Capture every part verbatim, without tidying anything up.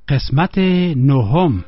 قسمت نهم.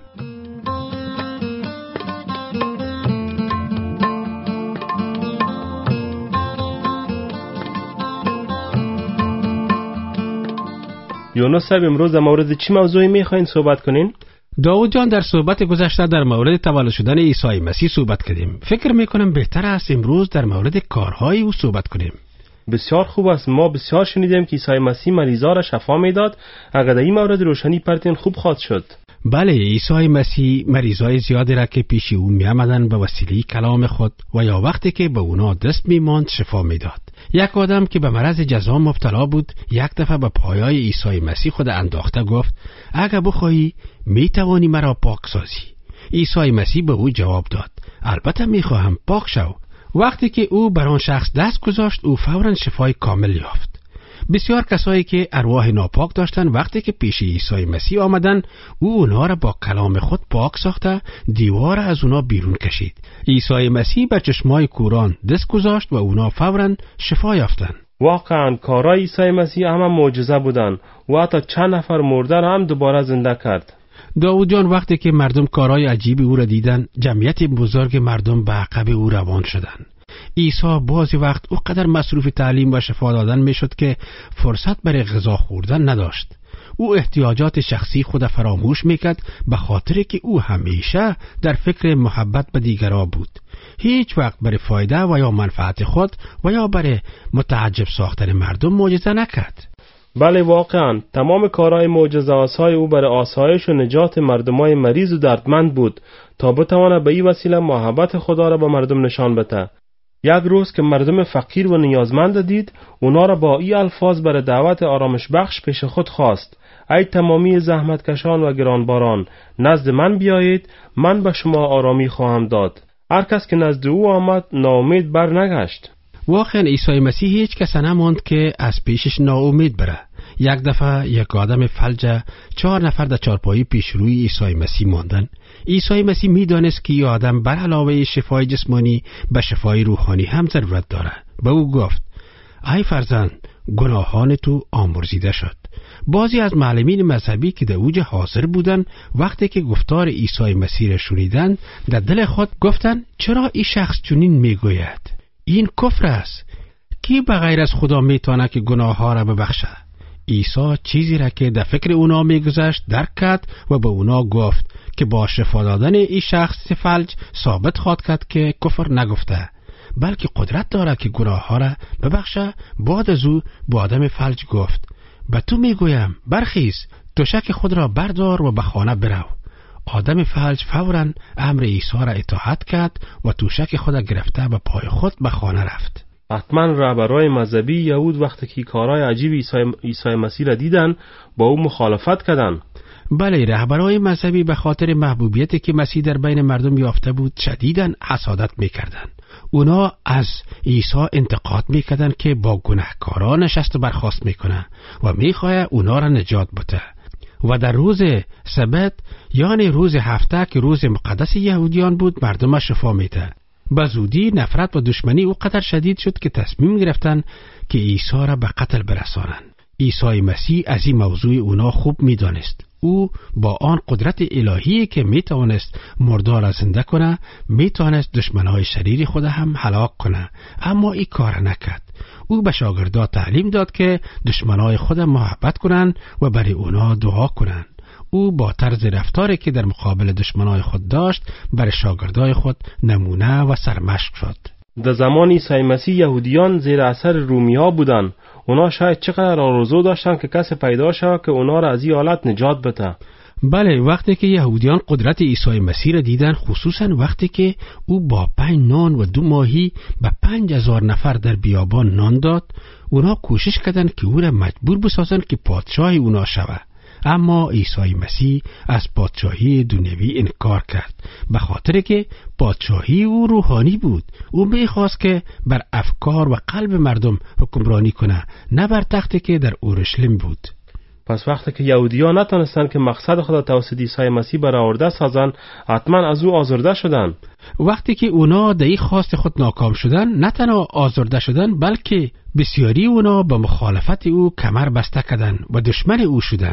یونس صاحب، امروز در مورد چی موضوعی میخواین صحبت کنین؟ داود جان، در صحبت گذشته در مورد تولد شدن عیسی مسیح صحبت کردیم. فکر میکنم بهتر است امروز در مورد کارهای او صحبت کنیم. بسیار خوب است. ما بسیار شنیدیم که عیسی مسیح مریضا را شفا میداد. اگر در این مورد روشنی پرتین خوب خواهد شد. بله، عیسی مسیح مریضای زیادی را که پیش او می آمدند به وسیله کلام خود و یا وقتی که به اونا دست میماند شفا میداد. یک آدم که به مرض جذام مبتلا بود یک دفعه به پایای عیسی مسیح خود انداخته گفت: اگر بخواهی می توانی مرا پاک سازی. عیسی مسیح به او جواب داد: البته می خواهم، پاک شو. وقتی که او بر آن شخص دست گذاشت او فوراً شفای کامل یافت. بسیار کسایی که ارواح ناپاک داشتن وقتی که پیش عیسی مسیح آمدن او اونها را با کلام خود پاک ساخته دیوار از اونا بیرون کشید. عیسی مسیح بر چشمای کوران دست گذاشت و اونا فوراً شفا یافتند. واقعاً کارای عیسی مسیح همه معجزه بودن و حتی چند نفر مرده را هم دوباره زنده کرد. داود جان، وقتی که مردم کارای عجیب او را دیدن جمعیت بزرگ مردم به عقب او روان شدند. عیسی بعضی وقت او قدر مصروف تعلیم و شفا دادن میشد که فرصت برای غذا خوردن نداشت. او احتیاجات شخصی خود فراموش میکرد به خاطر که او همیشه در فکر محبت به دیگران بود. هیچ وقت برای فایده و یا منفعت خود و یا برای متعجب ساختن مردم معجزه نکرد. بله، واقعا تمام کارهای معجزه‌آسای او برای آسایش و نجات مردمای مریض و دردمند بود تا بتواند به این وسیله محبت خدا را به مردم نشان بده. یک روز که مردم فقیر و نیازمند دید، اونا را با این الفاظ برای دعوت آرامش بخش پیش خود خواست: ای تمامی زحمتکشان و گرانباران، نزد من بیایید، من به شما آرامی خواهم داد. هر کس که نزد او آمد ناامید بر نگشت. واقعا عیسی مسیح هیچ کس نماند که از پیشش ناامید بره. یک دفعه یک آدم فلج چهار نفر در چارپایی پیش روی عیسی مسیح ماندن. عیسی مسیح میدانست که این آدم بر علاوه شفای جسمانی به شفای روحانی هم ضرورت داره. به او گفت: ای فرزند، گناهان تو آمرزیده شد. بعضی از معلمین مذهبی که در اوج حاضر بودن وقتی که گفتار عیسی مسیح را شنیدند در دل خود گفتند: چرا این شخص چنین میگوید؟ این کفر است. کی بغیر از خدا میتونه که گناه ها را ببخشه؟ عیسی چیزی را که در فکر اونا میگذشت درک کرد و به اونا گفت که با شفا دادن این شخص فلج ثابت خواهد کرد که کفر نگفته، بلکه قدرت داره که گناه ها را ببخشه. بعد از او با آدم فلج گفت: به تو میگویم برخیز، تشک خود را بردار و به خانه برو. آدم فلج فوراً امر عیسی را اطاعت کرد و توشک خود را گرفته به پای خود به خانه رفت. حتما رهبرای مذهبی یهود وقتی که کارهای عجیب عیسی عیسی مسیح را دیدن با او مخالفت کردند. بله، رهبرای مذهبی به خاطر محبوبیتی که مسیح در بین مردم یافته بود شدیداً حسادت میکردند. اونا از عیسی انتقاد میکردند که با گناهکاران نشست و برخاست میکنه و میخواه اونا را نجات بده. و در روز سبت یعنی روز هفته که روز مقدس یهودیان بود مردم شفا میده. به زودی نفرت و دشمنی او قدر شدید شد که تصمیم گرفتن که عیسی را به قتل برسانند. عیسی مسیح از این موضوع اونا خوب میدانست. او با آن قدرت الهی که میتوانست مردار را زنده کنه میتوانست دشمنای شریر خود هم هلاک کنه، اما این کار نکرد. او به شاگردان تعلیم داد که دشمنای خود محبت کنند و برای اونا دعا کنند. او با طرز رفتاری که در مقابل دشمنای خود داشت برای شاگردای خود نمونه و سرمشق شد. در زمان عیسی مسیح یهودیان زیر اثر رومی‌ها بودند. اونا شاید چقدر آرزو داشتن که کسی پیدا شود که اونا را از این حالت نجات بده. بله، وقتی که یهودیان قدرت عیسی مسیح را دیدن، خصوصا وقتی که او با پنج نان و دو ماهی به پنج هزار نفر در بیابان نان داد، اونا کوشش کردند که او را مجبور بسازند که پادشاه اونا شود. اما عیسی مسیح از پادشاهی دنیوی انکار کرد، به خاطر که پادشاهی او روحانی بود. او میخواست که بر افکار و قلب مردم حکمرانی کنه، نه بر تختی که در اورشلیم بود. پس وقتی که یهودیان نتونستن که مقصد خدا توسط عیسی مسیح برآورده سازن، حتما از او آزرده شدن. وقتی که اونا در این خواست خود ناکام شدن، نه تنها آزرده شدن بلکه بسیاری اونا با مخالفت او کمر بسته کردن و دشمن او شدن.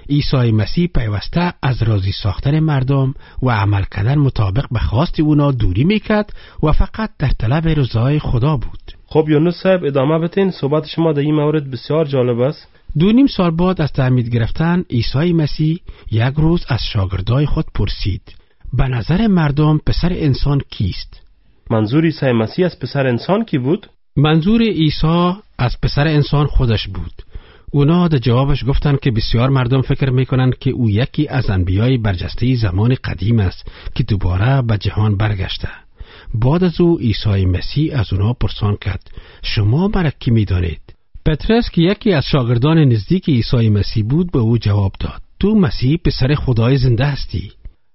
عیسی مسیح پیوسته از راضی ساختن مردم و عمل کردن مطابق به خواست اونا دوری میکرد و فقط در طلب رضای خدا بود. خب یونس صاحب ادامه بتین، صحبت شما در این مورد بسیار جالب است. دو نیم سال بعد از تعمید گرفتن عیسی مسیح یک روز از شاگردای خود پرسید: به نظر مردم پسر انسان کیست؟ منظور عیسی مسیح از پسر انسان کی بود؟ منظور عیسی از پسر انسان خودش بود. اونا در جوابش گفتند که بسیار مردم فکر میکنند که او یکی از انبیای برجسته زمان قدیم است که دوباره به جهان برگشته. بعد از او عیسی مسیح از اونا پرسان کرد: شما مرا کی میدانید؟ پترس که یکی از شاگردان نزدیک عیسی مسیح بود به او جواب داد: تو مسیح پسر خدای زنده هستی.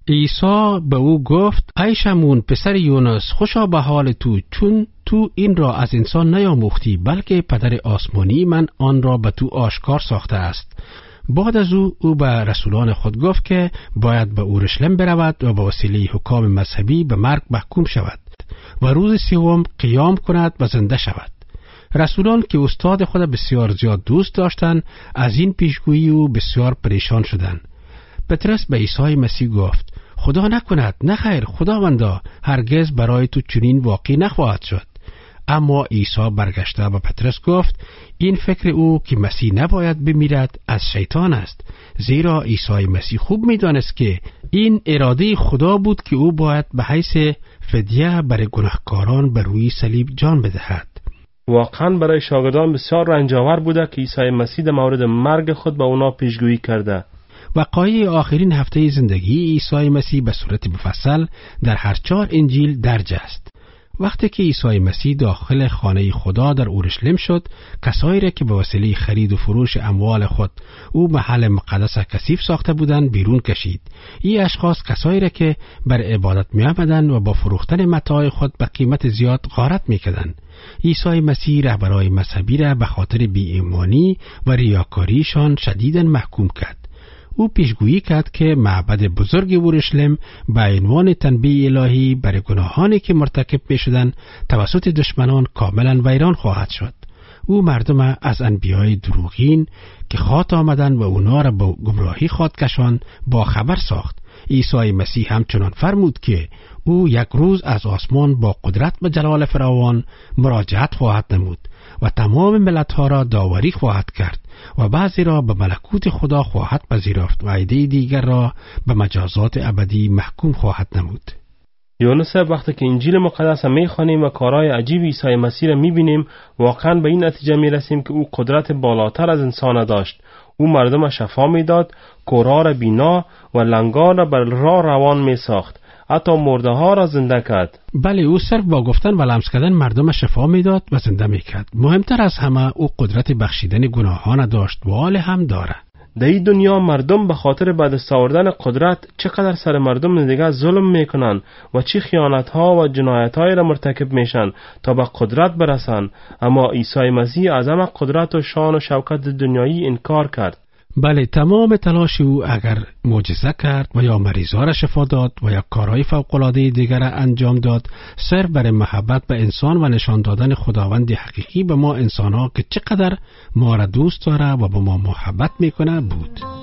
عیسی به او گفت: ای شمعون پسر یونس، خوشا به حال تو، چون تو این را از انسان نیاموختی بلکه پدر آسمانی من آن را به تو آشکار ساخته است. بعد از او او به رسولان خود گفت که باید به اورشلیم برود و به وسیله حکام مذهبی به مرگ محکوم شود و روز سوم قیام کند و زنده شود. رسولان که استاد خود بسیار زیاد دوست داشتند از این پیشگویی او بسیار پریشان شدند. پترس به عیسی مسیح گفت: خدا نکند، نه خیر خداوندا، هرگز برای تو چنین واقع نخواهد شد. اما عیسی برگشته به پترس گفت: این فکر او که مسیح نباید بمیرد از شیطان است، زیرا عیسی مسیح خوب می‌دانست که این اراده خدا بود که او باید به حیث فدیه برای گناهکاران بر روی صلیب جان بدهد. واقعا برای شاگردان بسیار رنجاور بوده که عیسی مسیح در مورد مرگ خود به اونا پیشگویی کرده. وقایع آخرین هفته زندگی عیسی مسیح به صورت مفصل در هر چهار انجیل درج است. وقتی که عیسی مسیح داخل خانه خدا در اورشلیم شد، کسایی را که به وسیله خرید و فروش اموال خود او محل مقدس کثیف ساخته بودند بیرون کشید. این اشخاص کسایی را که بر عبادت می آمدند و با فروختن متاع خود به قیمت زیاد غارت می کردند. عیسی مسیح رهبرای مذهبی را به خاطر بی ایمانی و ریاکاریشان شدیداً محکوم کرد. او پیشگویی کرد که معبد بزرگ اورشلیم به عنوان تنبیه الهی برای گناهانی که مرتکب می شدند توسط دشمنان کاملا ویران خواهد شد. او مردم از انبیای دروغین که خاط آمدند و اونا را با گمراهی خواهد کشاند با خبر ساخت. عیسی مسیح همچنان فرمود که او یک روز از آسمان با قدرت به جلال فراوان مراجعت خواهد نمود و تمام ملت‌ها را داوری خواهد کرد و بعضی را به ملکوت خدا خواهد پذیرفت و عده دیگر را به مجازات ابدی محکوم خواهد نمود. یونس وقتی که انجیل مقدس می خوانیم و کارهای عجیب عیسی مسیح را می بینیم، واقعا به این نتیجه می رسیم که او قدرت بالاتر از انسان داشت. او مردم شفا می داد، کورها را بینا و لنگان را بر راه روان می ساخت، حتی مرده ها را زنده کرد. بله، او صرف با گفتن و لمس کردن مردم شفا میداد و زنده میکرد. مهمتر از همه او قدرت بخشیدن گناهان داشت و حال هم داره. در این دنیا مردم به خاطر به دست آوردن قدرت چقدر سر مردم دیگه ظلم میکنن و چه خیانت ها و جنایت های را مرتکب میشن تا به قدرت برسن، اما عیسی مسیح از همه قدرت و شان و شوکت دنیایی انکار کرد. بله، تمام تلاش او اگر معجزه کرد و یا مریضا را شفا داد و یا کارهای فوق‌العاده دیگر را انجام داد، صرف برای محبت به انسان و نشان دادن خداوند حقیقی به ما انسان‌ها که چقدر ما را دوست داره و به ما محبت میکنه بود.